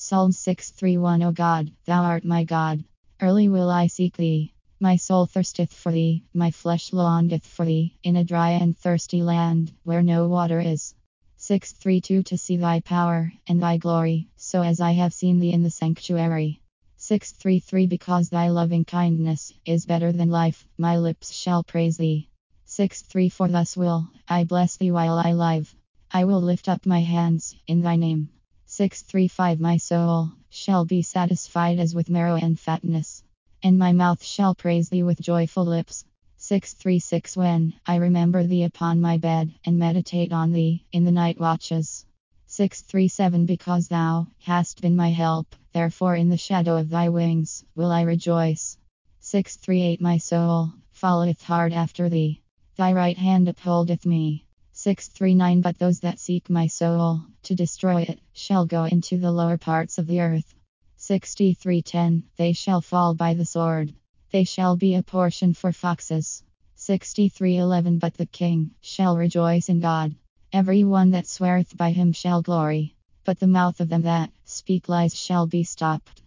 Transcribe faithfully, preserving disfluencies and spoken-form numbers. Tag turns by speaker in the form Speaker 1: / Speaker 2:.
Speaker 1: Psalm six three one. O God, thou art my God. Early will I seek thee. My soul thirsteth for thee, my flesh longeth for thee, in a dry and thirsty land, where no water is. six three two. To see thy power and thy glory, so as I have seen thee in the sanctuary. six three three. Because thy loving kindness is better than life, my lips shall praise thee. six three four. Thus will I bless thee while I live. I will lift up my hands in thy name. six three five. My soul shall be satisfied as with marrow and fatness, and my mouth shall praise thee with joyful lips. six three six. When I remember thee upon my bed, and meditate on thee in the night watches. six three seven. Because thou hast been my help, therefore in the shadow of thy wings will I rejoice. six three eight. My soul followeth hard after thee, thy right hand upholdeth me. six three nine. But those that seek my soul to destroy it shall go into the lower parts of the earth. sixty-three ten. They shall fall by the sword, they shall be a portion for foxes. sixty-three eleven. But the king shall rejoice in God. Every one that sweareth by him shall glory, but the mouth of them that speak lies shall be stopped.